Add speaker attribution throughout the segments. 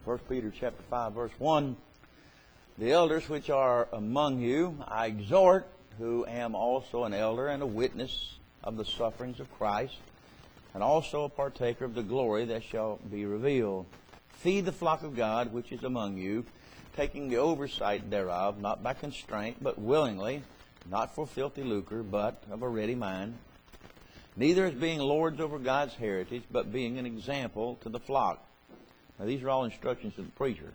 Speaker 1: 1 Peter chapter 5, verse 1. The elders which are among you, I exhort, who am also an elder and a witness of the sufferings of Christ, and also a partaker of the glory that shall be revealed. Feed the flock of God which is among you, taking the oversight thereof, not by constraint, but willingly, not for filthy lucre, but of a ready mind. Neither as being lords over God's heritage, but being an example to the flock. Now these are all instructions to the preacher.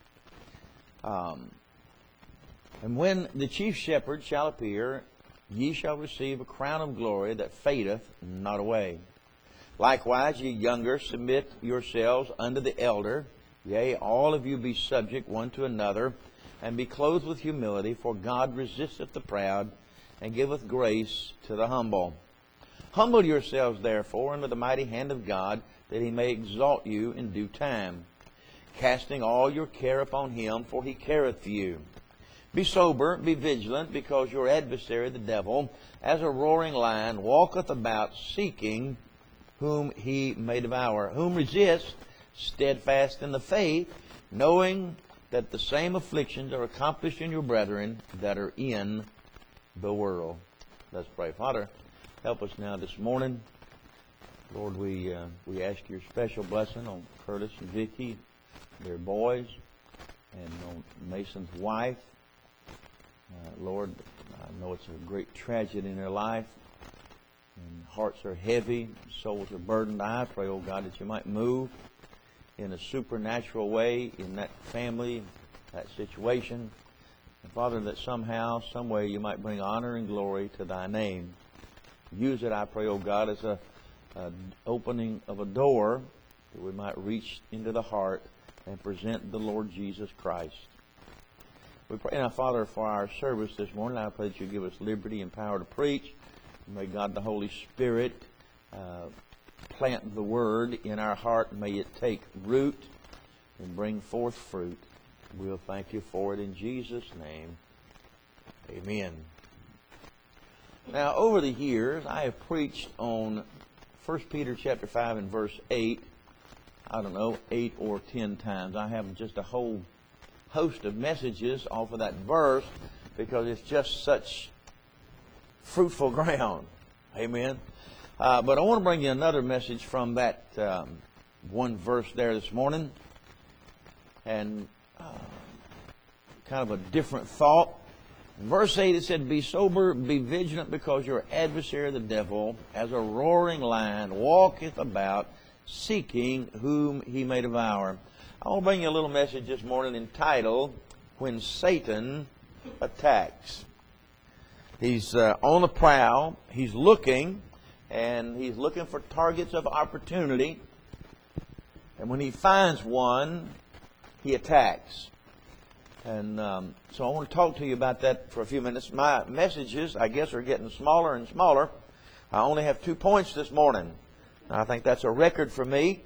Speaker 1: And when the chief shepherd shall appear, ye shall receive a crown of glory that fadeth not away. Likewise, ye younger, submit yourselves unto the elder. Yea, all of you be subject one to another, and be clothed with humility, for God resisteth the proud, and giveth grace to the humble. Humble yourselves, therefore, under the mighty hand of God, that He may exalt you in due time, casting all your care upon Him, for He careth for you. Be sober, be vigilant, because your adversary, the devil, as a roaring lion, walketh about seeking whom he may devour. Whom resist, steadfast in the faith, knowing that the same afflictions are accomplished in your brethren that are in the world. Let's pray. Father, help us now this morning. Lord, we ask your special blessing on Curtis and Vicki, their boys, and on Mason's wife. Lord, I know it's a great tragedy in their life, and hearts are heavy, souls are burdened. I pray, oh God, that you might move in a supernatural way in that family, that situation. And Father, that somehow, some way, you might bring honor and glory to thy name. Use it, I pray, oh God, as a opening of a door that we might reach into the heart and present the Lord Jesus Christ. We pray now, Father, for our service this morning. I pray that you give us liberty and power to preach. May God the Holy Spirit plant the Word in our heart. May it take root and bring forth fruit. We'll thank you for it in Jesus' name. Amen. Now, over the years, I have preached on 1 Peter chapter 5 and verse 8. I don't know, 8 or 10 times. I have just a whole host of messages off of that verse because it's just such fruitful ground. Amen. But I want to bring you another message from that one verse there this morning. And kind of a different thought. In verse 8 it said, Be sober, be vigilant, because your adversary the devil, as a roaring lion, walketh about, seeking whom he may devour. I want to bring you a little message this morning entitled, When Satan Attacks. He's on the prowl. He's looking, and he's looking for targets of opportunity. And when he finds one, he attacks. And so I want to talk to you about that for a few minutes. My messages, I guess, are getting smaller and smaller. I only have 2 points this morning. I think that's a record for me.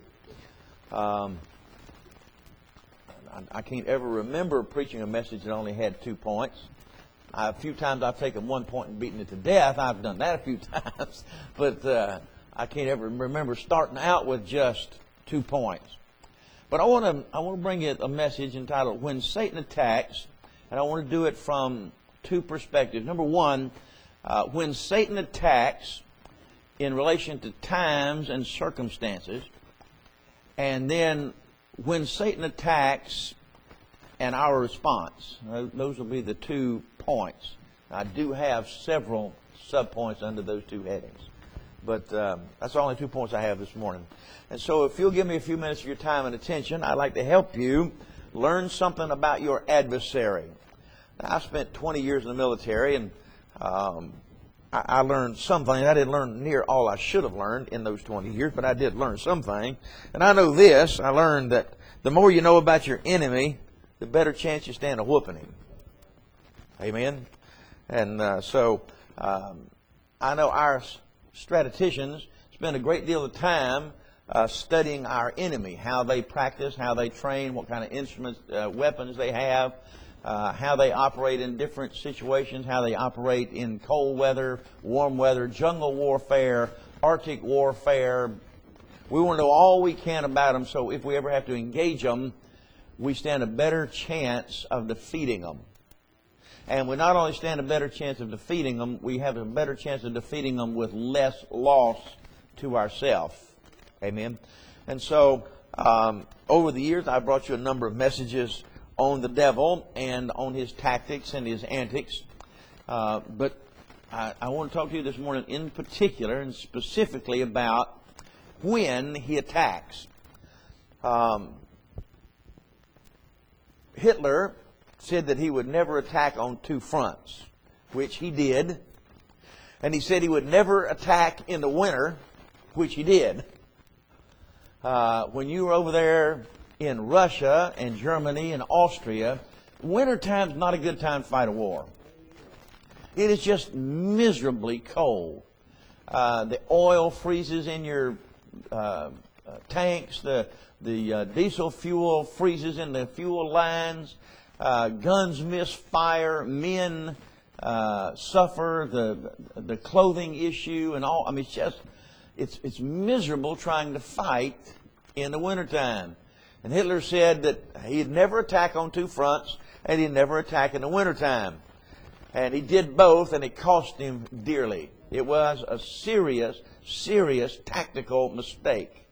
Speaker 1: I can't ever remember preaching a message that only had 2 points. A few times I've taken 1 point and beaten it to death. I've done that a few times. But I can't ever remember starting out with just 2 points. But I want to bring you a message entitled, When Satan Attacks. And I want to do it from 2 perspectives. Number one, when Satan attacks in relation to times and circumstances. And then when Satan attacks and our response. Those will be the 2 points. I do have several subpoints under those 2 headings. But that's the only 2 points I have this morning. And so if you'll give me a few minutes of your time and attention, I'd like to help you learn something about your adversary. Now, I spent 20 years in the military, and I learned something. I didn't learn near all I should have learned in those 20 years, but I did learn something. And I know this. I learned that the more you know about your enemy, the better chance you stand of whooping him. Amen? And so I know our statisticians spend a great deal of time studying our enemy, how they practice, how they train, what kind of instruments, weapons they have, how they operate in different situations, how they operate in cold weather, warm weather, jungle warfare, Arctic warfare. We want to know all we can about them, so if we ever have to engage them, we stand a better chance of defeating them. And we not only stand a better chance of defeating them, we have a better chance of defeating them with less loss to ourselves. Amen. And so, over the years, I brought you a number of messages on the devil and on his tactics and his antics. But I want to talk to you this morning in particular and specifically about when he attacks. Hitler said that he would never attack on two fronts, which he did. And he said he would never attack in the winter, which he did. When you were over there in Russia and Germany and Austria, wintertime's not a good time to fight a war. It is just miserably cold. The oil freezes in your tanks. The diesel fuel freezes in the fuel lines. Guns miss fire. Men suffer the clothing issue and all. I mean, it's miserable trying to fight in the wintertime. And Hitler said that he'd never attack on two fronts and he'd never attack in the wintertime. And he did both, and it cost him dearly. It was a serious, serious tactical mistake.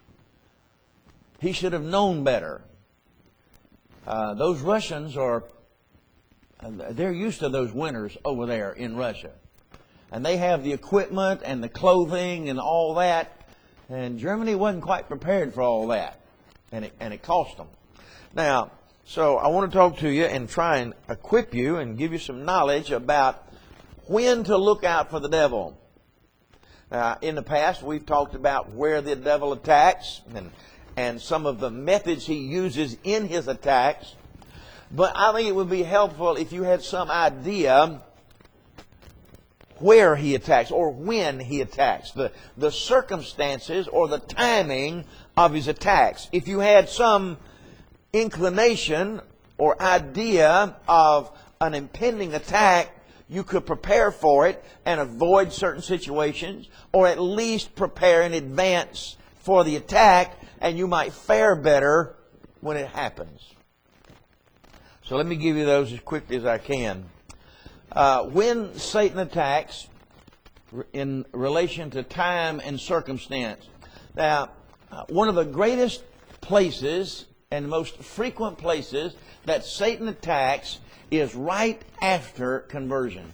Speaker 1: He should have known better. Those Russians they're used to those winters over there in Russia. And they have the equipment and the clothing and all that. And Germany wasn't quite prepared for all that. And it cost them. Now, so I want to talk to you and try and equip you and give you some knowledge about when to look out for the devil. In the past, we've talked about where the devil attacks and some of the methods he uses in his attacks. But I think it would be helpful if you had some idea where he attacks or when he attacks, the circumstances or the timing of his attacks. If you had some inclination or idea of an impending attack, you could prepare for it and avoid certain situations, or at least prepare in advance for the attack, and you might fare better when it happens. So let me give you those as quickly as I can. When Satan attacks in relation to time and circumstance. Now, one of the greatest places and most frequent places that Satan attacks is right after conversion.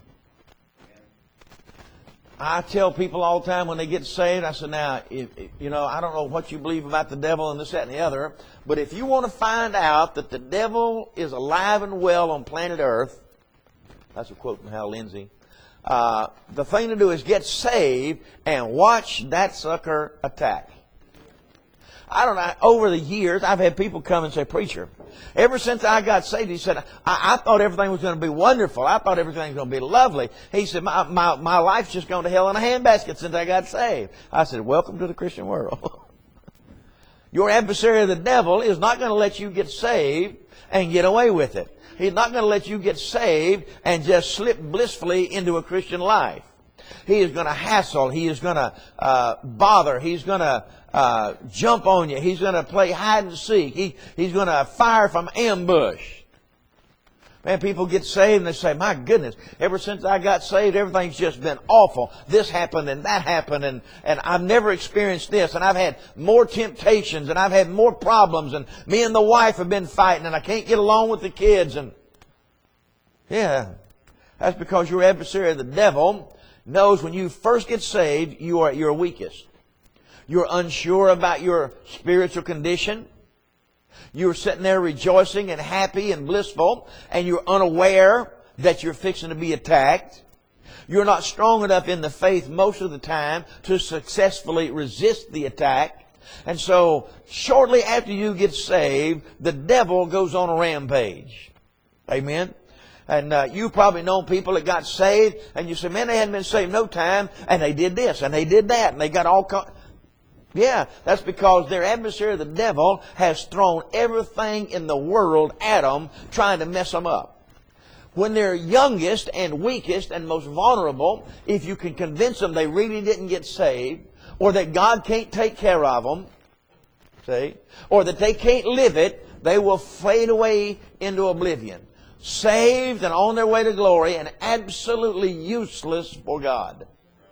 Speaker 1: I tell people all the time when they get saved, I say, now, I don't know what you believe about the devil and this, that, and the other, but if you want to find out that the devil is alive and well on planet Earth, that's a quote from Hal Lindsey, the thing to do is get saved and watch that sucker attack. I don't know, over the years, I've had people come and say, preacher, ever since I got saved, he said, I thought everything was going to be wonderful. I thought everything was going to be lovely. He said, my life's just gone to hell in a handbasket since I got saved. I said, welcome to the Christian world. Your adversary, the devil, is not going to let you get saved and get away with it. He's not going to let you get saved and just slip blissfully into a Christian life. He is going to hassle. He is going to bother. He's going to jump on you. He's going to play hide and seek. He's going to fire from ambush. Man, people get saved and they say, my goodness, ever since I got saved, everything's just been awful. This happened and that happened and I've never experienced this, and I've had more temptations and I've had more problems, and me and the wife have been fighting and I can't get along with the kids. And yeah, that's because your adversary, the devil, knows when you first get saved, you are at your weakest. You're unsure about your spiritual condition. You're sitting there rejoicing and happy and blissful, and you're unaware that you're fixing to be attacked. You're not strong enough in the faith most of the time to successfully resist the attack. And so, shortly after you get saved, the devil goes on a rampage. Amen? And you probably know people that got saved, and you say, man, they hadn't been saved no time, and they did this, and they did that, and they got all... Yeah, that's because their adversary, the devil, has thrown everything in the world at them, trying to mess them up. When they're youngest and weakest and most vulnerable, if you can convince them they really didn't get saved, or that God can't take care of them, see, or that they can't live it, they will fade away into oblivion. Saved and on their way to glory and absolutely useless for God.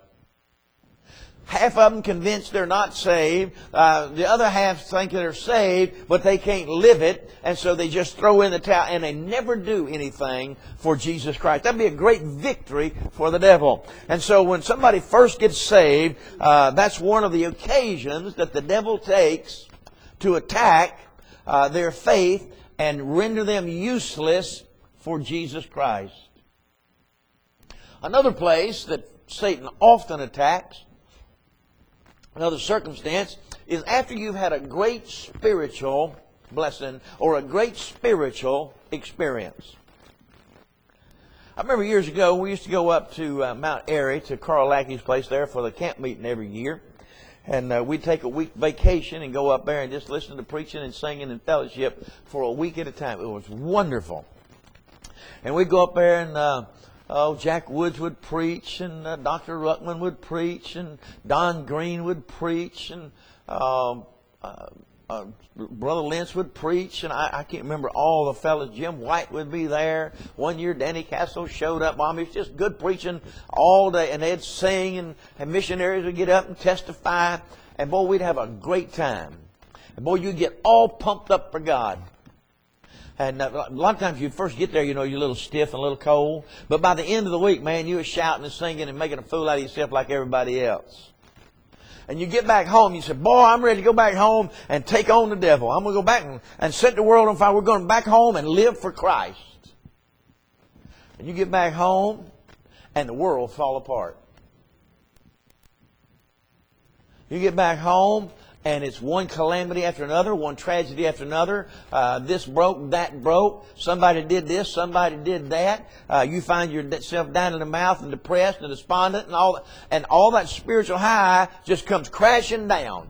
Speaker 1: Half of them convinced they're not saved. The other half think they're saved, but they can't live it. And so they just throw in the towel and they never do anything for Jesus Christ. That'd be a great victory for the devil. And so when somebody first gets saved, that's one of the occasions that the devil takes to attack their faith and render them useless for Jesus Christ. Another place that Satan often attacks, another circumstance, is after you've had a great spiritual blessing or a great spiritual experience. I remember years ago, we used to go up to Mount Airy, to Carl Lackey's place there for the camp meeting every year. And we'd take a week vacation and go up there and just listen to preaching and singing and fellowship for a week at a time. It was wonderful. And we'd go up there and Jack Woods would preach, and Dr. Ruckman would preach, and Don Green would preach, and Brother Lentz would preach, and I can't remember all the fellas. Jim White would be there. One year Danny Castle showed up. I mean, it's just good preaching all day, and they'd sing, and missionaries would get up and testify, and boy, we'd have a great time. And boy, you'd get all pumped up for God. And a lot of times you first get there, you know, you're a little stiff and a little cold. But by the end of the week, man, you were shouting and singing and making a fool out of yourself like everybody else. And you get back home, you say, boy, I'm ready to go back home and take on the devil. I'm going to go back and set the world on fire. We're going back home and live for Christ. And you get back home and the world fall apart. You get back home and it's one calamity after another, one tragedy after another. This broke, that broke. Somebody did this, somebody did that. You find yourself down in the mouth and depressed and despondent, and all that spiritual high just comes crashing down.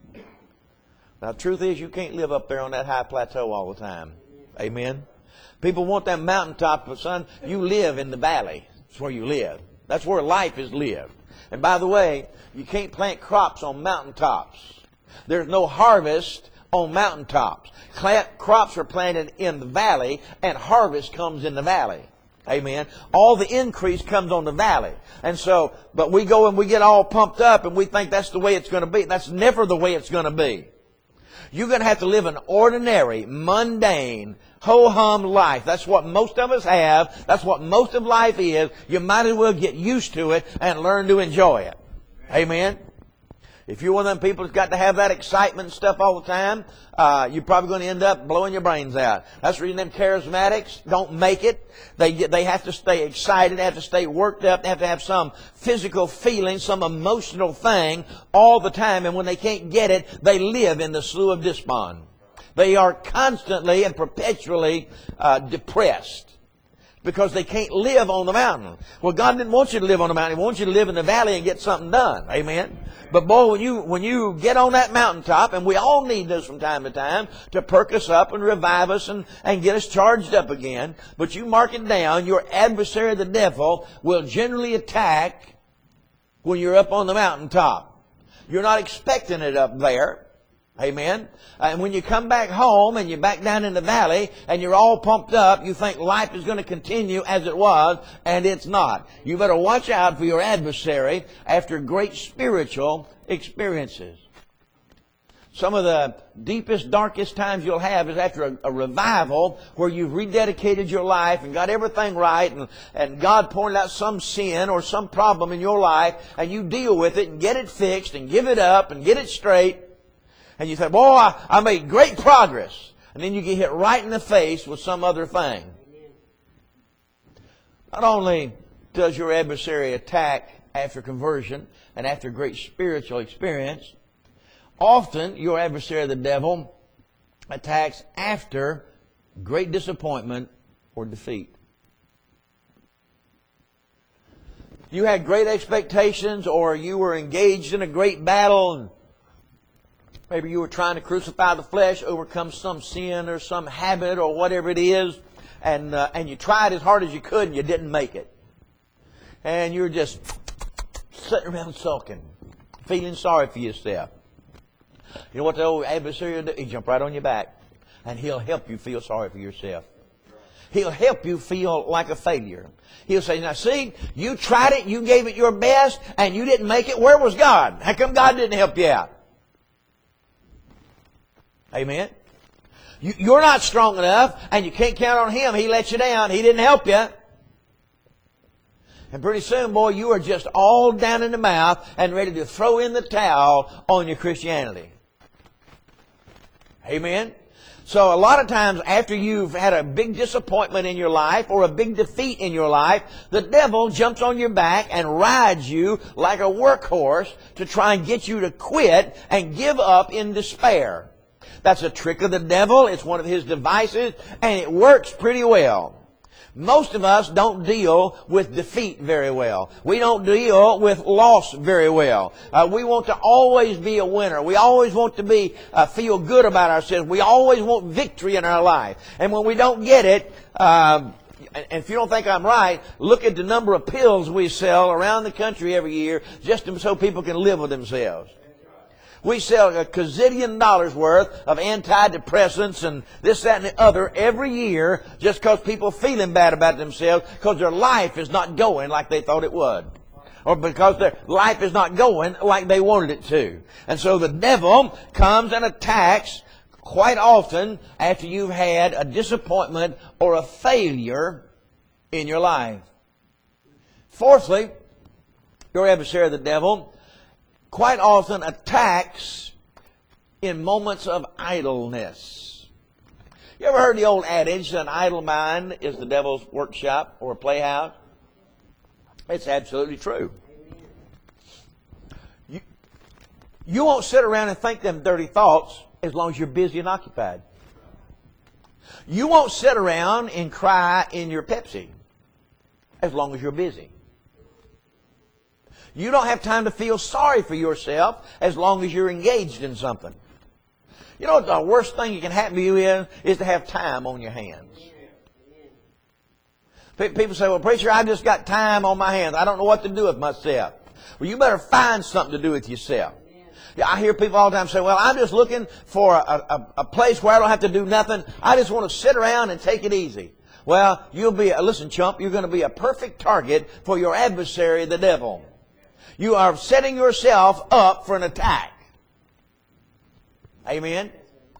Speaker 1: Now, the truth is, you can't live up there on that high plateau all the time. Amen? People want that mountaintop, but son, you live in the valley. That's where you live. That's where life is lived. And by the way, you can't plant crops on mountaintops. There's no harvest on mountaintops. Crops are planted in the valley, and harvest comes in the valley. Amen. All the increase comes on the valley. And so, but we go and we get all pumped up and we think that's the way it's going to be. That's never the way it's going to be. You're going to have to live an ordinary, mundane, ho-hum life. That's what most of us have. That's what most of life is. You might as well get used to it and learn to enjoy it. Amen. If you're one of them people that's got to have that excitement and stuff all the time, you're probably going to end up blowing your brains out. That's the reason them charismatics don't make it. They have to stay excited, they have to stay worked up, they have to have some physical feeling, some emotional thing all the time. And when they can't get it, they live in the slough of despond. They are constantly and perpetually depressed. Because they can't live on the mountain. Well, God didn't want you to live on the mountain. He wants you to live in the valley and get something done. Amen. But boy, when you get on that mountaintop, and we all need this from time to time to perk us up and revive us and get us charged up again. But you mark it down, your adversary, the devil, will generally attack when you're up on the mountaintop. You're not expecting it up there. Amen. And when you come back home and you're back down in the valley and you're all pumped up, you think life is going to continue as it was, and it's not. You better watch out for your adversary after great spiritual experiences. Some of the deepest, darkest times you'll have is after a revival where you've rededicated your life and got everything right, and God pointed out some sin or some problem in your life, and you deal with it and get it fixed and give it up and get it straight. And you say, boy, I made great progress. And then you get hit right in the face with some other thing. Not only does your adversary attack after conversion and after great spiritual experience, often your adversary, the devil, attacks after great disappointment or defeat. You had great expectations, or you were engaged in a great battle, and maybe you were trying to crucify the flesh, overcome some sin or some habit or whatever it is, and you tried as hard as you could and you didn't make it. And you're just sitting around sulking, feeling sorry for yourself. You know what the old adversary will do? He'll jump right on your back. And he'll help you feel sorry for yourself. He'll help you feel like a failure. He'll say, now see, you tried it, you gave it your best, and you didn't make it. Where was God? How come God didn't help you out? Amen? You're not strong enough, and you can't count on Him. He let you down. He didn't help you. And pretty soon, boy, you are just all down in the mouth and ready to throw in the towel on your Christianity. Amen? So a lot of times after you've had a big disappointment in your life or a big defeat in your life, the devil jumps on your back and rides you like a workhorse to try and get you to quit and give up in despair. That's a trick of the devil. It's one of his devices, and it works pretty well. Most of us don't deal with defeat very well. We don't deal with loss very well. We want to always be a winner. We always want to feel good about ourselves. We always want victory in our life. And when we don't get it, and if you don't think I'm right, look at the number of pills we sell around the country every year just so people can live with themselves. We sell $1 gazillion worth of antidepressants and this, that, and the other every year just because people are feeling bad about themselves because their life is not going like they thought it would. Or because their life is not going like they wanted it to. And so the devil comes and attacks quite often after you've had a disappointment or a failure in your life. Fourthly, your adversary, the devil, quite often attacks in moments of idleness. You ever heard the old adage, an idle mind is the devil's workshop or playhouse? It's absolutely true. You won't sit around and think them dirty thoughts as long as you're busy and occupied. You won't sit around and cry in your Pepsi as long as you're busy. You don't have time to feel sorry for yourself as long as you're engaged in something. You know what the worst thing that can happen to you is to have time on your hands. People say, well, preacher, I just got time on my hands. I don't know what to do with myself. Well, you better find something to do with yourself. I hear people all the time say, well, I'm just looking for a place where I don't have to do nothing. I just want to sit around and take it easy. Well, listen, chump, you're going to be a perfect target for your adversary, the devil. You are setting yourself up for an attack. Amen?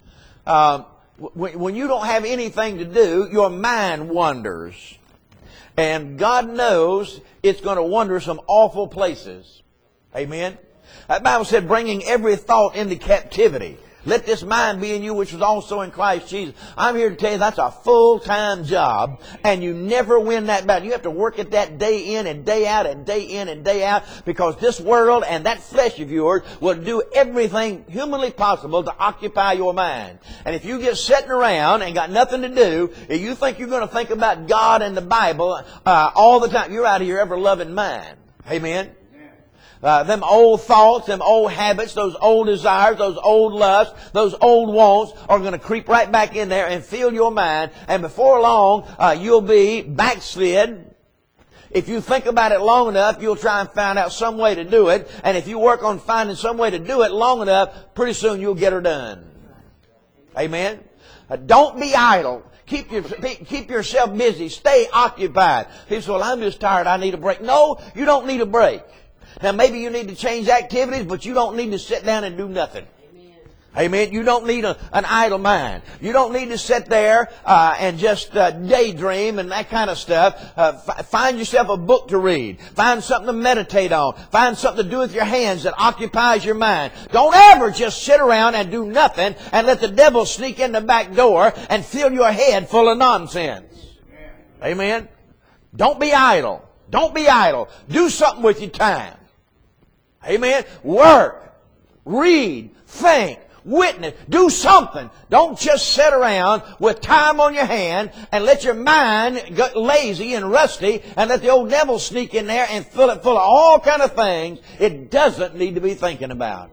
Speaker 1: When you don't have anything to do, your mind wanders. And God knows it's going to wander some awful places. Amen? That Bible said, bringing every thought into captivity. Let this mind be in you, which was also in Christ Jesus. I'm here to tell you that's a full-time job, and you never win that battle. You have to work at that day in and day out and day in and day out, because this world and that flesh of yours will do everything humanly possible to occupy your mind. And if you get sitting around and got nothing to do, if you think you're going to think about God and the Bible all the time, you're out of your ever-loving mind. Amen? Them old thoughts, them old habits, those old desires, those old lusts, those old wants are going to creep right back in there and fill your mind. And before long, you'll be backslid. If you think about it long enough, you'll try and find out some way to do it. And if you work on finding some way to do it long enough, pretty soon you'll get her done. Amen? Don't be idle. Keep yourself busy. Stay occupied. People say, well, I'm just tired. I need a break. No, you don't need a break. Now, maybe you need to change activities, but you don't need to sit down and do nothing. Amen. You don't need an idle mind. You don't need to sit there and just daydream and that kind of stuff. Find yourself a book to read. Find something to meditate on. Find something to do with your hands that occupies your mind. Don't ever just sit around and do nothing and let the devil sneak in the back door and fill your head full of nonsense. Amen. Don't be idle. Don't be idle. Do something with your time. Amen. Work. Read. Think. Witness. Do something. Don't just sit around with time on your hand and let your mind get lazy and rusty and let the old devil sneak in there and fill it full of all kind of things it doesn't need to be thinking about.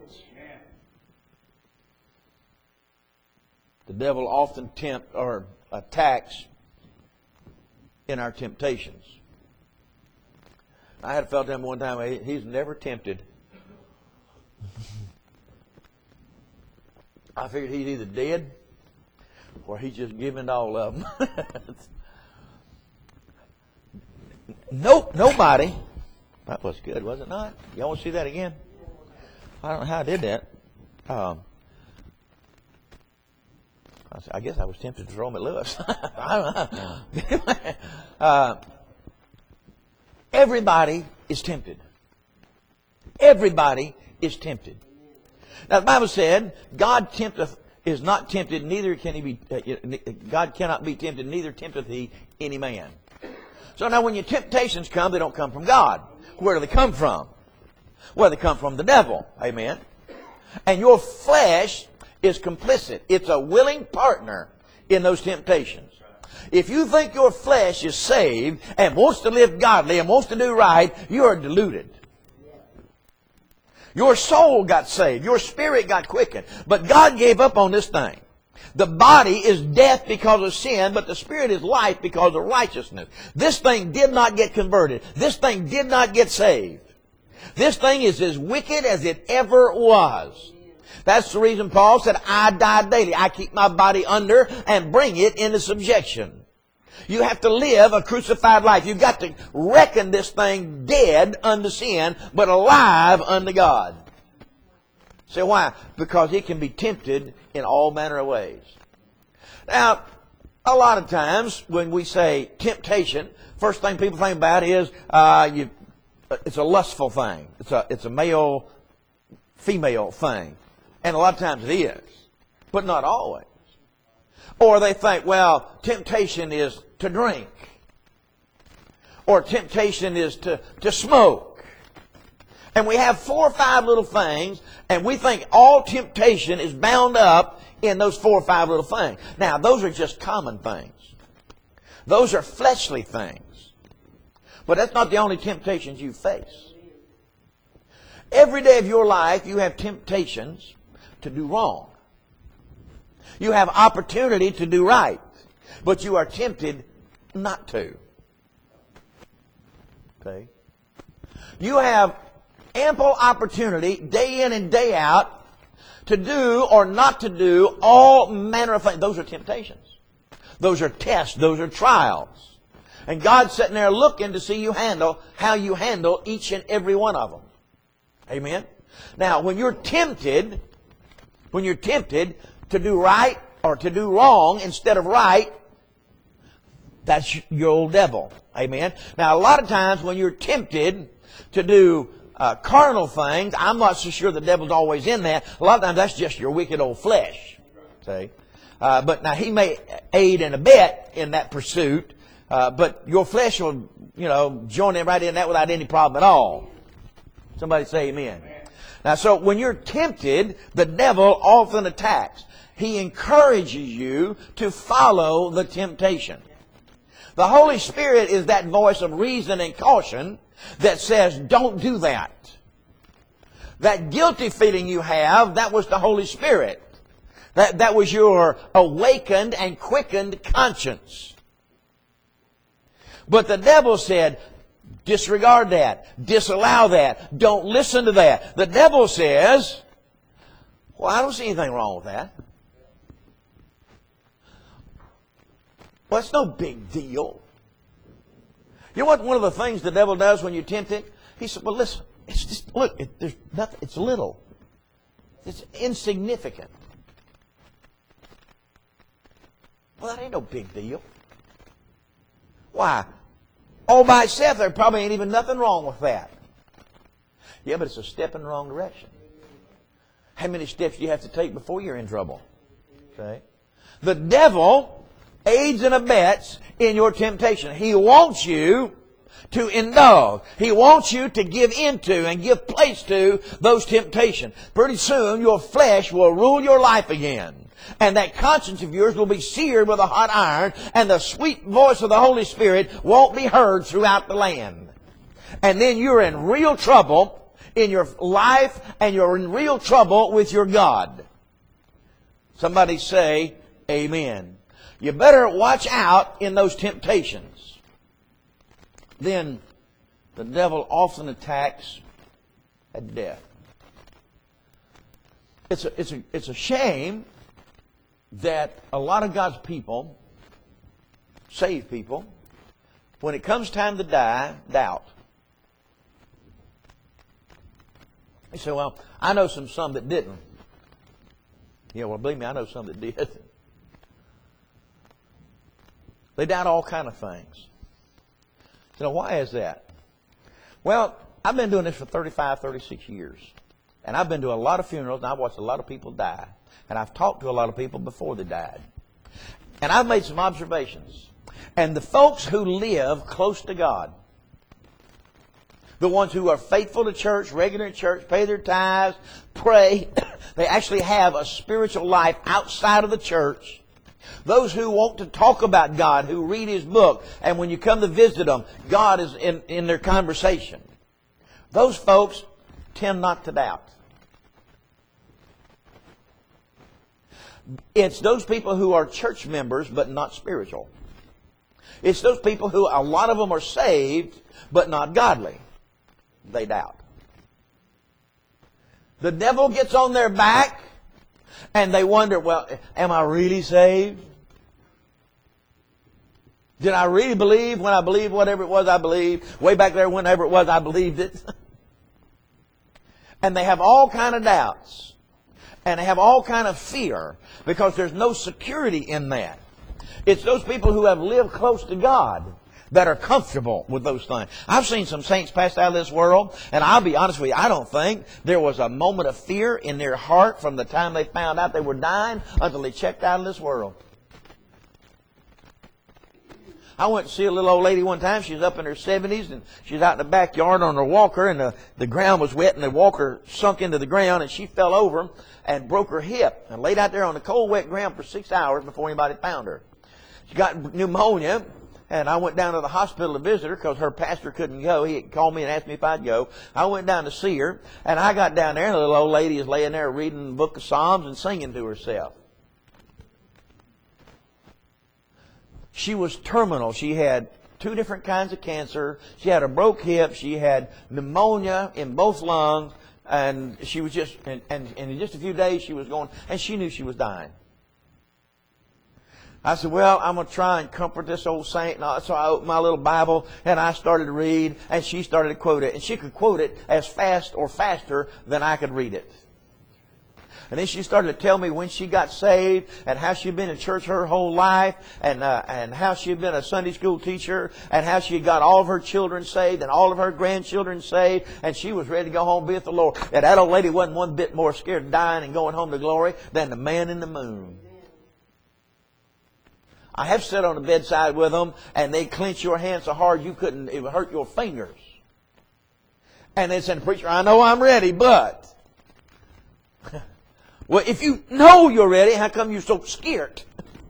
Speaker 1: The devil often tempts or attacks in our temptations. I had a fellow tell me one time, he's never tempted. I figured he's either dead where he's just giving all of them. Nobody. That was good, was it not? Y'all want to see that again? I don't know how I did that. I guess I was tempted to throw him at Lewis. I don't know. Everybody is tempted. Everybody is tempted. Now the Bible said, God is not tempted, neither can he be. God cannot be tempted, neither tempteth he any man. So now when your temptations come, they don't come from God. Where do they come from? Well, they come from the devil. Amen. And your flesh is complicit. It's a willing partner in those temptations. If you think your flesh is saved and wants to live godly and wants to do right, you are deluded. Your soul got saved. Your spirit got quickened. But God gave up on this thing. The body is death because of sin, but the spirit is life because of righteousness. This thing did not get converted. This thing did not get saved. This thing is as wicked as it ever was. That's the reason Paul said, I die daily. I keep my body under and bring it into subjection. You have to live a crucified life. You've got to reckon this thing dead unto sin, but alive unto God. Say why? Because it can be tempted in all manner of ways. Now, a lot of times when we say temptation, first thing people think about is it's a lustful thing. It's a male-female thing. And a lot of times it is. But not always. Or they think, well, temptation is to drink. Or temptation is to smoke. And we have 4 or 5 little things, and we think all temptation is bound up in those 4 or 5 little things. Now, those are just common things. Those are fleshly things. But that's not the only temptations you face. Every day of your life, you have temptations to do wrong. You have opportunity to do right, but you are tempted not to. Okay? You have ample opportunity day in and day out to do or not to do all manner of things. Those are temptations. Those are tests. Those are trials. And God's sitting there looking to see how you handle each and every one of them. Amen? Now, when you're tempted to do right or to do wrong instead of right, that's your old devil. Amen? Now, a lot of times when you're tempted to do carnal things, I'm not so sure the devil's always in that. A lot of times that's just your wicked old flesh. See? But now he may aid and abet in that pursuit, but your flesh will, join in right in that without any problem at all. Somebody say amen. Now, so when you're tempted, the devil often attacks. He encourages you to follow the temptation. The Holy Spirit is that voice of reason and caution that says, don't do that. That guilty feeling you have, that was the Holy Spirit. That was your awakened and quickened conscience. But the devil said, disregard that. Disallow that. Don't listen to that. The devil says, well, I don't see anything wrong with that. Well, it's no big deal. You know what one of the things the devil does when you're tempted? He said, well, listen, it's just, look, there's nothing, it's little. It's insignificant. Well, that ain't no big deal. Why? All by itself, there probably ain't even nothing wrong with that. Yeah, but it's a step in the wrong direction. How many steps do you have to take before you're in trouble? Okay? The devil aids and abets in your temptation. He wants you to indulge. He wants you to give into and give place to those temptations. Pretty soon your flesh will rule your life again. And that conscience of yours will be seared with a hot iron, and the sweet voice of the Holy Spirit won't be heard throughout the land. And then you're in real trouble in your life, and you're in real trouble with your God. Somebody say, amen. You better watch out in those temptations. Then the devil often attacks at death. It's a shame that a lot of God's people, saved people, when it comes time to die, doubt. They say, well, I know some that didn't. Yeah, well, believe me, I know some that did. They doubt all kind of things. So why is that? Well, I've been doing this for 35, 36 years. And I've been to a lot of funerals, and I've watched a lot of people die. And I've talked to a lot of people before they died. And I've made some observations. And the folks who live close to God, the ones who are faithful to church, regular in church, pay their tithes, pray, they actually have a spiritual life outside of the church. Those who want to talk about God, who read His book, and when you come to visit them, God is in their conversation. Those folks tend not to doubt. It's those people who are church members but not spiritual. It's those people who, a lot of them are saved but not godly. They doubt. The devil gets on their back and they wonder, well, am I really saved? Did I really believe when I believed whatever it was I believed? Way back there, whenever it was I believed it. And they have all kind of doubts. And they have all kind of fear because there's no security in that. It's those people who have lived close to God that are comfortable with those things. I've seen some saints pass out of this world, and I'll be honest with you, I don't think there was a moment of fear in their heart from the time they found out they were dying until they checked out of this world. I went to see a little old lady one time. She was up in her 70s, and she was out in the backyard on her walker, and the ground was wet, and the walker sunk into the ground, and she fell over and broke her hip and laid out there on the cold, wet ground for 6 hours before anybody found her. She got pneumonia, and I went down to the hospital to visit her because her pastor couldn't go. He called me and asked me if I'd go. I went down to see her, and I got down there, and the little old lady is laying there reading the book of Psalms and singing to herself. She was terminal. She had 2 different kinds of cancer. She had a broke hip. She had pneumonia in both lungs. And she was just, and in just a few days she was going, and she knew she was dying. I said, well, I'm going to try and comfort this old saint. And so I opened my little Bible and I started to read, and she started to quote it. And she could quote it as fast or faster than I could read it. And then she started to tell me when she got saved and how she'd been in church her whole life and how she'd been a Sunday school teacher and how she got all of her children saved and all of her grandchildren saved, and she was ready to go home and be with the Lord. And that old lady wasn't one bit more scared of dying and going home to glory than the man in the moon. I have sat on the bedside with them, and they clench your hand so hard you couldn't, it would hurt your fingers. And they said, preacher, I know I'm ready, but... Well, if you know you're ready, how come you're so scared?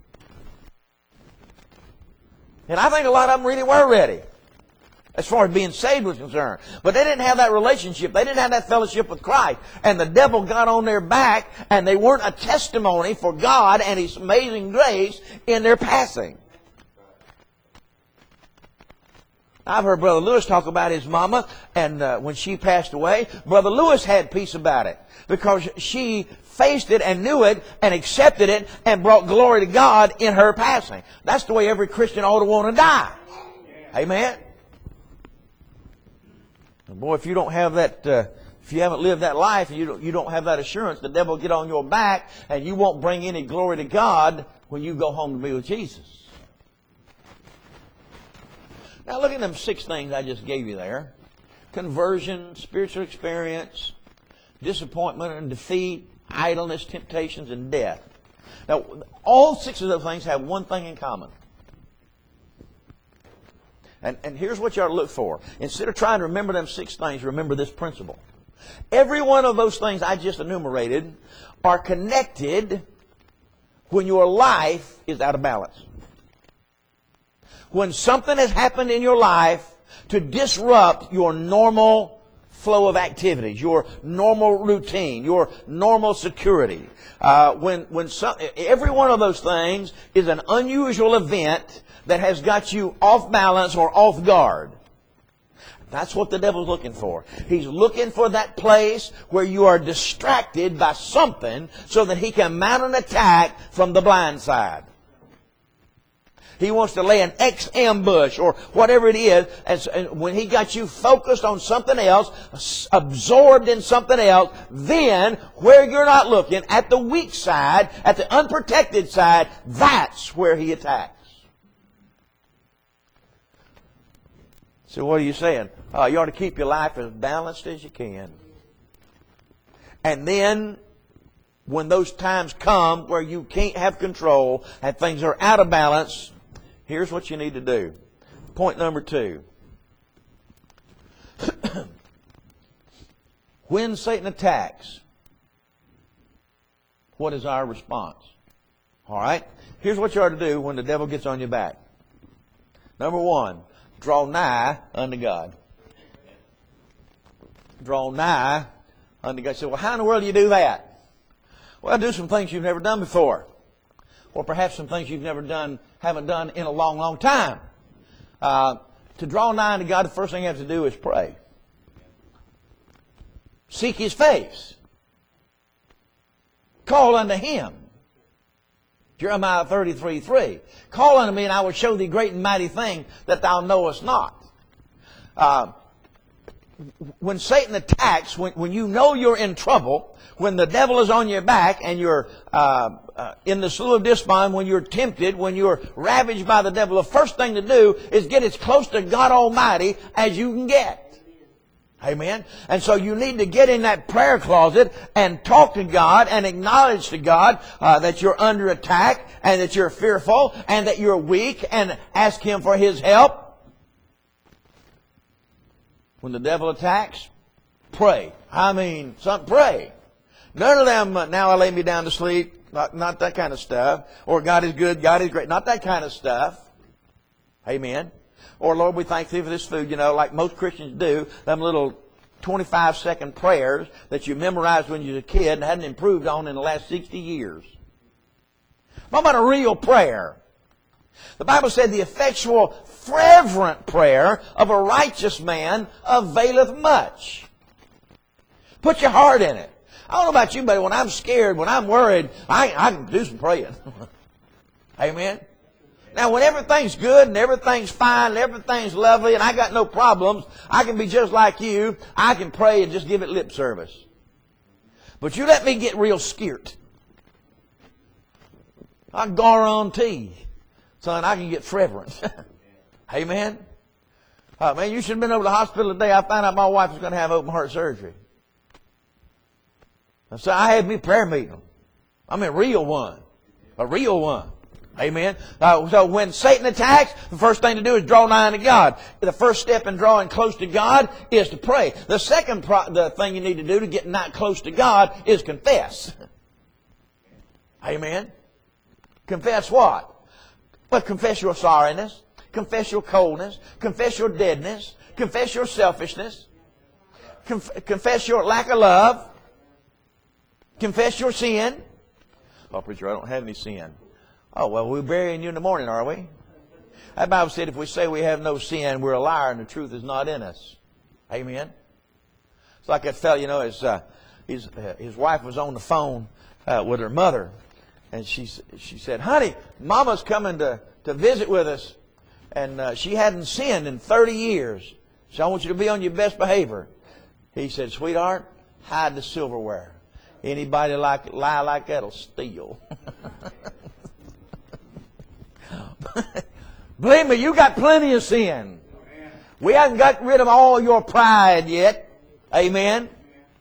Speaker 1: And I think a lot of them really were ready, as far as being saved was concerned. But they didn't have that relationship. They didn't have that fellowship with Christ. And the devil got on their back, and they weren't a testimony for God and His amazing grace in their passing. I've heard Brother Lewis talk about his mama, and when she passed away, Brother Lewis had peace about it because she faced it and knew it and accepted it and brought glory to God in her passing. That's the way every Christian ought to want to die. Amen? And boy, if you don't have that, if you haven't lived that life and you don't have that assurance, the devil will get on your back and you won't bring any glory to God when you go home to be with Jesus. Now look at them 6 things I just gave you there. Conversion, spiritual experience, disappointment and defeat, idleness, temptations, and death. Now, all 6 of those things have one thing in common. And here's what you ought to look for. Instead of trying to remember them 6 things, remember this principle. Every one of those things I just enumerated are connected when your life is out of balance. When something has happened in your life to disrupt your normal flow of activities, your normal routine, your normal security. Every one of those things is an unusual event that has got you off balance or off guard. That's what the devil's looking for. He's looking for that place where you are distracted by something so that he can mount an attack from the blind side. He wants to lay an ambush or whatever it is. And when he got you focused on something else, absorbed in something else, then where you're not looking, at the weak side, at the unprotected side, that's where he attacks. So what are you saying? You ought to keep your life as balanced as you can. And then when those times come where you can't have control and things are out of balance, here's what you need to do. Point number 2. When Satan attacks, what is our response? All right? Here's what you ought to do when the devil gets on your back. Number 1, draw nigh unto God. Draw nigh unto God. You say, well, how in the world do you do that? Well, do some things you've never done before. Or perhaps some things you've never done, haven't done in a long, long time. To draw nigh unto God, the first thing you have to do is pray. Seek His face. Call unto Him. Jeremiah 33:3. Call unto me, and I will show thee great and mighty things that thou knowest not. When Satan attacks, when you know you're in trouble, when the devil is on your back and you're in the slough of despond, when you're tempted, when you're ravaged by the devil, the first thing to do is get as close to God Almighty as you can get. Amen. And so you need to get in that prayer closet and talk to God and acknowledge to God that you're under attack and that you're fearful and that you're weak and ask Him for His help. When the devil attacks, pray. Pray. None of them, now I lay me down to sleep. Not that kind of stuff. Or God is good, God is great. Not that kind of stuff. Amen. Or Lord, we thank Thee for this food, like most Christians do. Them little 25-second prayers that you memorized when you were a kid and hadn't improved on in the last 60 years. What about a real prayer? The Bible said the effectual, fervent prayer of a righteous man availeth much. Put your heart in it. I don't know about you, but when I'm scared, when I'm worried, I can do some praying. Amen? Now, when everything's good and everything's fine and everything's lovely and I got no problems, I can be just like you. I can pray and just give it lip service. But you let me get real scared. I guarantee, son, I can get fervent. Amen? Man, you should have been over to the hospital today. I found out my wife was going to have open heart surgery. And so I had me prayer meeting. I mean, real one. A real one. Amen. So when Satan attacks, the first thing to do is draw nigh unto God. The first step in drawing close to God is to pray. The second the thing you need to do to get not close to God is confess. Amen. Confess what? Well, confess your sorriness. Confess your coldness. Confess your deadness. Confess your selfishness. Confess your lack of love. Confess your sin. Oh, preacher, I don't have any sin. Oh, well, we're burying you in the morning, are we? That Bible said if we say we have no sin, we're a liar and the truth is not in us. Amen? It's like that fellow, his wife was on the phone with her mother. And she said, honey, Mama's coming to visit with us. And she hadn't sinned in 30 years. So I want you to be on your best behavior. He said, sweetheart, hide the silverware. Anybody lie like that'll steal. Believe me, you got plenty of sin. We haven't got rid of all your pride yet. Amen.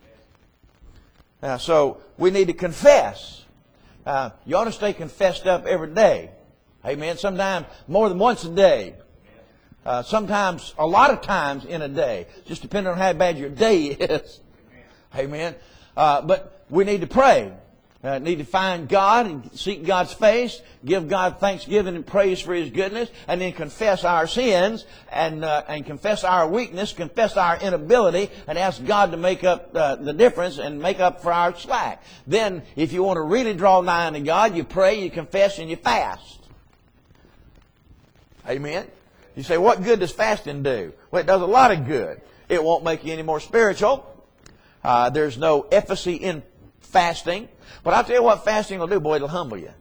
Speaker 1: So we need to confess. You ought to stay confessed up every day. Amen. Sometimes more than once a day. Sometimes a lot of times in a day. Just depending on how bad your day is. Amen. But we need to pray. Need to find God and seek God's face, give God thanksgiving and praise for His goodness, and then confess our sins and confess our weakness, confess our inability, and ask God to make up the difference and make up for our slack. Then, if you want to really draw nigh unto God, you pray, you confess, and you fast. Amen. You say, what good does fasting do? Well, it does a lot of good. It won't make you any more spiritual. There's no efficacy in fasting. But I'll tell you what fasting will do, boy, it'll humble you.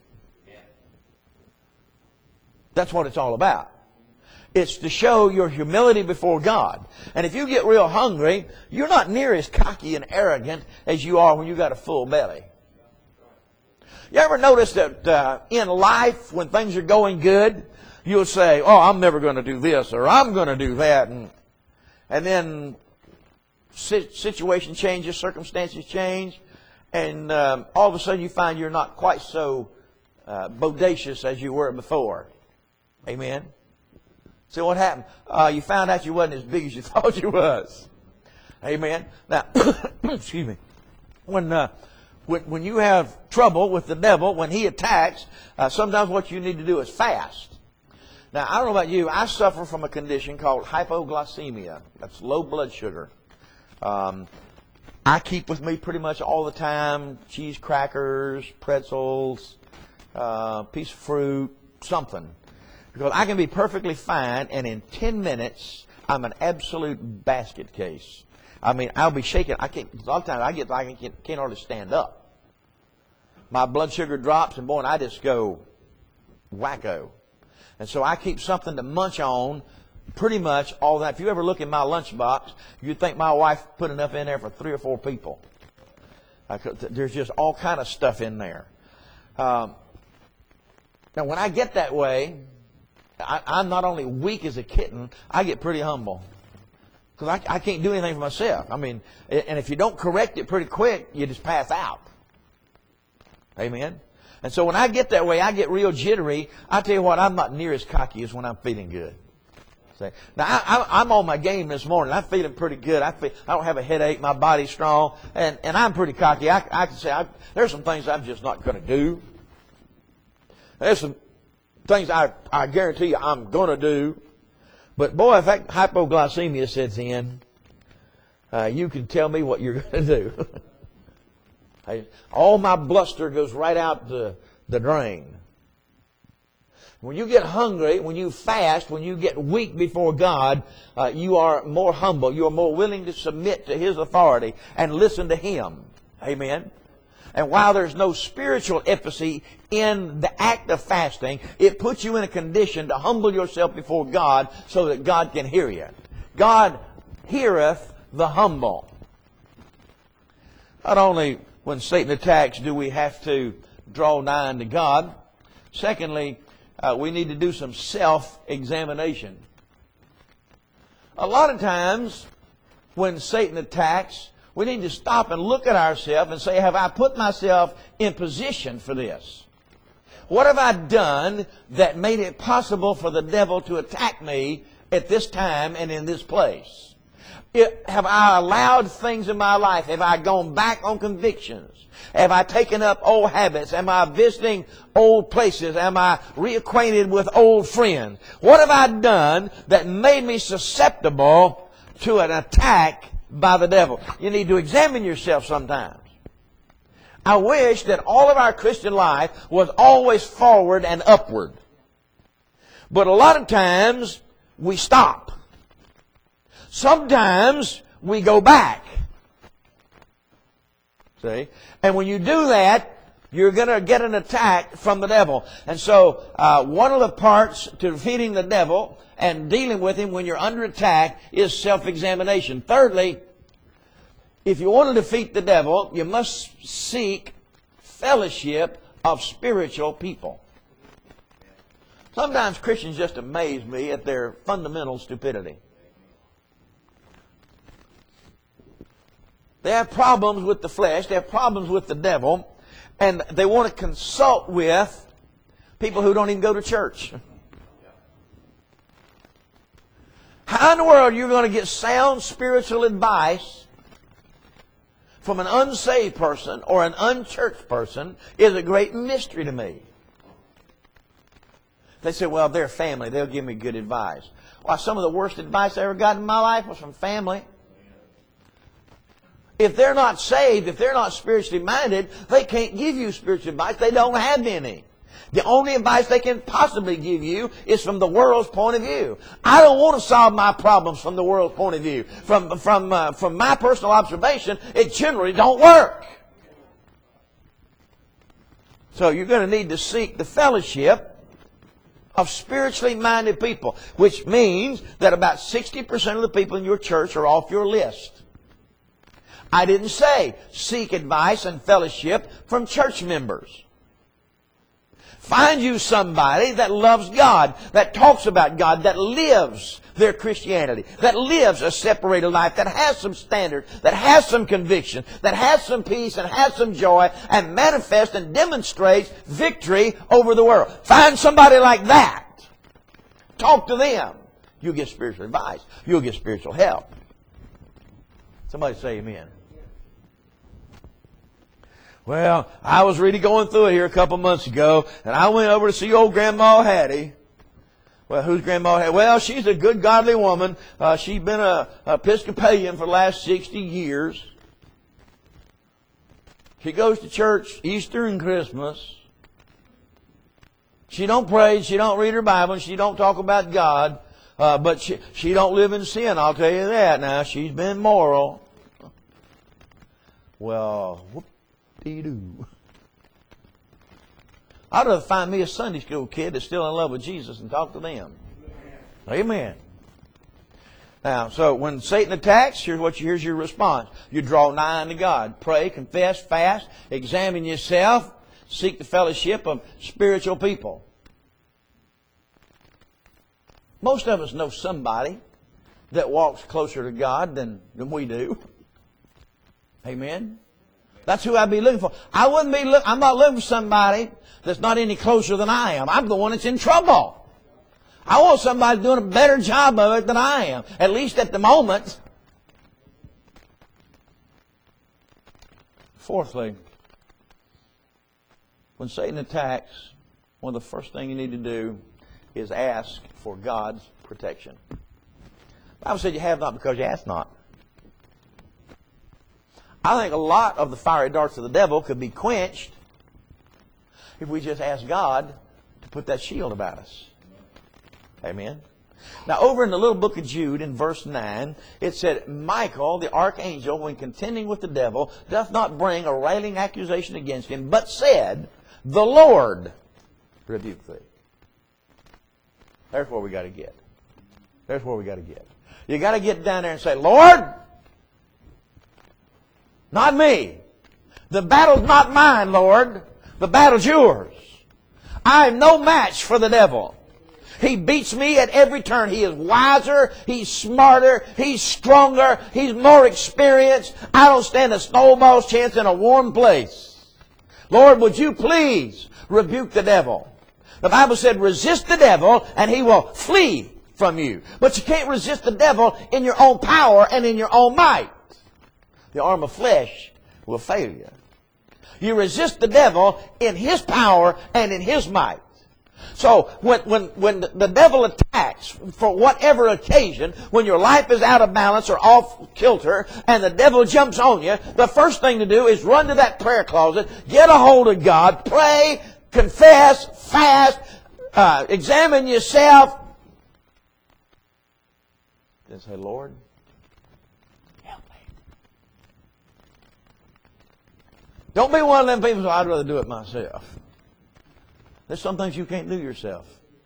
Speaker 1: That's what it's all about. It's to show your humility before God. And if you get real hungry, you're not near as cocky and arrogant as you are when you got a full belly. You ever notice that in life, when things are going good, you'll say, oh, I'm never going to do this, or I'm going to do that. And then situation changes, circumstances change, and all of a sudden you find you're not quite so bodacious as you were before. Amen? See what happened? You found out you wasn't as big as you thought you was. Amen? Now, excuse me. When you have trouble with the devil, when he attacks, sometimes what you need to do is fast. Now, I don't know about you. I suffer from a condition called hypoglycemia. That's low blood sugar. I keep with me pretty much all the time cheese crackers, pretzels, piece of fruit, something. Because I can be perfectly fine, and in 10 minutes, I'm an absolute basket case. I mean, I'll be shaking. A lot of times I can't hardly stand up. My blood sugar drops, and boy, and I just go wacko. And so I keep something to munch on pretty much all that. If you ever look in my lunchbox, you'd think my wife put enough in there for 3 or 4 people. There's just all kind of stuff in there. Now, when I get that way, I'm not only weak as a kitten, I get pretty humble. Because I can't do anything for myself. I mean, and if you don't correct it pretty quick, you just pass out. Amen? And so when I get that way, I get real jittery. I tell you what, I'm not near as cocky as when I'm feeling good. See? Now, I'm on my game this morning. I'm feeling pretty good. I don't have a headache. My body's strong. And I'm pretty cocky. I can say there's some things I'm just not going to do. There's some things I guarantee you I'm going to do. But boy, if that hypoglycemia sets in, you can tell me what you're going to do. All my bluster goes right out the drain. When you get hungry, when you fast, when you get weak before God, you are more humble. You are more willing to submit to His authority and listen to Him. Amen? And while there's no spiritual efficacy in the act of fasting, it puts you in a condition to humble yourself before God so that God can hear you. God heareth the humble. Not only when Satan attacks do we have to draw nigh unto God. Secondly, we need to do some self-examination. A lot of times when Satan attacks, we need to stop and look at ourselves and say, have I put myself in position for this? What have I done that made it possible for the devil to attack me at this time and in this place? Have I allowed things in my life? Have I gone back on convictions? Have I taken up old habits? Am I visiting old places? Am I reacquainted with old friends? What have I done that made me susceptible to an attack by the devil? You need to examine yourself sometimes. I wish that all of our Christian life was always forward and upward. But a lot of times we stop. Sometimes we go back. See? And when you do that, you're going to get an attack from the devil. And so one of the parts to defeating the devil and dealing with him when you're under attack is self-examination. Thirdly, if you want to defeat the devil, you must seek fellowship of spiritual people. Sometimes Christians just amaze me at their fundamental stupidity. They have problems with the flesh, they have problems with the devil, and they want to consult with people who don't even go to church. How in the world are you going to get sound spiritual advice from an unsaved person or an unchurched person is a great mystery to me. They say, well, they're family, they'll give me good advice. Well, some of the worst advice I ever got in my life was from family. If they're not saved, if they're not spiritually minded, they can't give you spiritual advice. They don't have any. The only advice they can possibly give you is from the world's point of view. I don't want to solve my problems from the world's point of view. From my personal observation, it generally don't work. So you're going to need to seek the fellowship of spiritually minded people, which means that about 60% of the people in your church are off your list. I didn't say seek advice and fellowship from church members. Find you somebody that loves God, that talks about God, that lives their Christianity, that lives a separated life, that has some standards, that has some conviction, that has some peace and has some joy, and manifests and demonstrates victory over the world. Find somebody like that. Talk to them. You'll get spiritual advice. You'll get spiritual help. Somebody say amen. Well, I was really going through it here a couple months ago, and I went over to see old Grandma Hattie. Well, who's Grandma Hattie? Well, she's a good, godly woman. She's been a Episcopalian for the last 60 years. She goes to church Easter and Christmas. She don't pray, she don't read her Bible, and she don't talk about God. But she don't live in sin, I'll tell you that. Now, she's been moral. Well, whoop-dee-doo. I'd rather find me a Sunday school kid that's still in love with Jesus and talk to them. Amen. Now, so when Satan attacks, here's your response. You draw nigh unto God. Pray, confess, fast, examine yourself, seek the fellowship of spiritual people. Most of us know somebody that walks closer to God than we do. Amen. That's who I'd be looking for. I'm not looking for somebody that's not any closer than I am. I'm the one that's in trouble. I want somebody doing a better job of it than I am, at least at the moment. Fourthly, when Satan attacks, one of the first things you need to do is ask for God's protection. The Bible said you have not because you ask not. I think a lot of the fiery darts of the devil could be quenched if we just ask God to put that shield about us. Amen. Now, over in the little book of Jude, in verse 9, it said, Michael, the archangel, when contending with the devil, doth not bring a railing accusation against him, but said, the Lord rebuke thee. There's where we got to get. There's where we got to get. You got to get down there and say, Lord, not me. The battle's not mine, Lord. The battle's yours. I am no match for the devil. He beats me at every turn. He is wiser. He's smarter. He's stronger. He's more experienced. I don't stand a snowball's chance in a warm place. Lord, would you please rebuke the devil? The Bible said, resist the devil and he will flee from you. But you can't resist the devil in your own power and in your own might. The arm of flesh will fail you. You resist the devil in his power and in his might. So when the devil attacks for whatever occasion, when your life is out of balance or off kilter and the devil jumps on you, the first thing to do is run to that prayer closet, get a hold of God, pray, confess, fast, examine yourself, and say, Lord, help me. Don't be one of them people who say, I'd rather do it myself. There's some things you can't do yourself.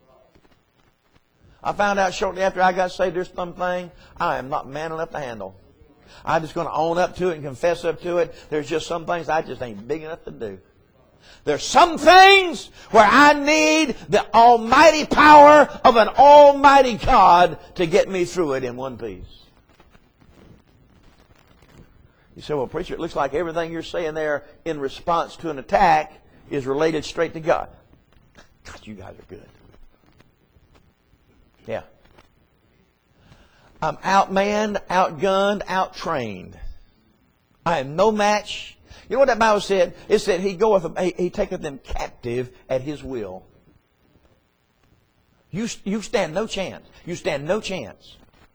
Speaker 1: I found out shortly after I got saved, there's some things I am not man enough to handle. I'm just going to own up to it and confess up to it. There's just some things I just ain't big enough to do. There's some things where I need the almighty power of an almighty God to get me through it in one piece. You say, well, preacher, it looks like everything you're saying there in response to an attack is related straight to God. God, you guys are good. Yeah. I'm outmanned, outgunned, outtrained. I am no match. You know what that Bible said? It said he taketh them captive at his will. You stand no chance. You stand no chance.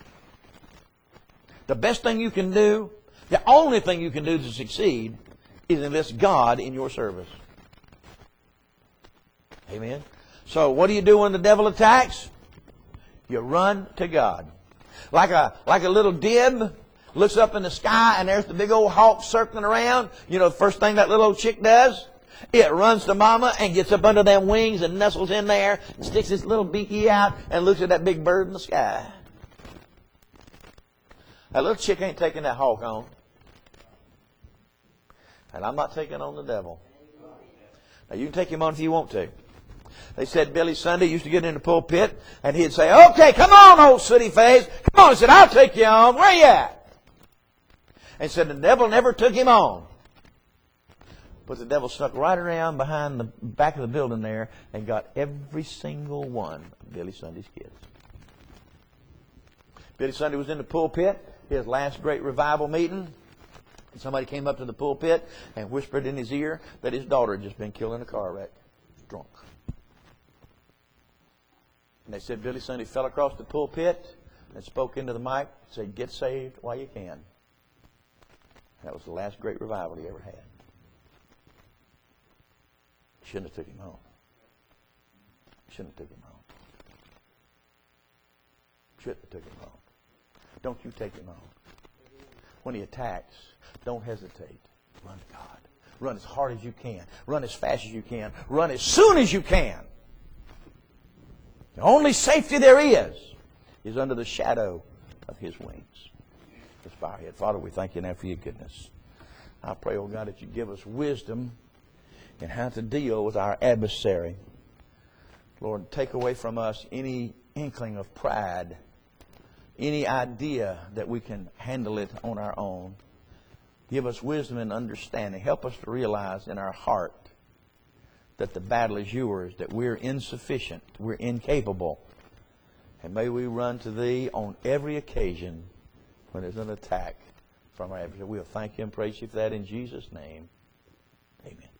Speaker 1: The best thing you can do, the only thing you can do to succeed, is enlist God in your service. Amen. So what do you do when the devil attacks? You run to God. Like a little dib looks up in the sky and there's the big old hawk circling around. You know the first thing that little old chick does? It runs to mama and gets up under them wings and nestles in there and sticks its little beaky out and looks at that big bird in the sky. That little chick ain't taking that hawk on. And I'm not taking on the devil. Now you can take him on if you want to. They said Billy Sunday used to get in the pulpit and he'd say, okay, come on, old sooty face. Come on. He said, I'll take you on. Where you at? And said the devil never took him on. But the devil snuck right around behind the back of the building there and got every single one of Billy Sunday's kids. Billy Sunday was in the pulpit, his last great revival meeting. And somebody came up to the pulpit and whispered in his ear that his daughter had just been killed in a car wreck. Drunk. And they said Billy Sunday fell across the pulpit and spoke into the mic, said, get saved while you can. That was the last great revival he ever had. Shouldn't have took him home. Shouldn't have took him home. Shouldn't have took him home. Don't you take him home. When he attacks, don't hesitate. Run to God. Run as hard as you can. Run as fast as you can. Run as soon as you can. The only safety there is under the shadow of His wings. Let's bow our head. Father, we thank you now for your goodness. I pray, oh God, that you give us wisdom in how to deal with our adversary. Lord, take away from us any inkling of pride, any idea that we can handle it on our own. Give us wisdom and understanding. Help us to realize in our heart that the battle is yours, that we're insufficient, we're incapable. And may we run to Thee on every occasion when there's an attack from our adversary. We'll thank you and praise you for that in Jesus' name. Amen.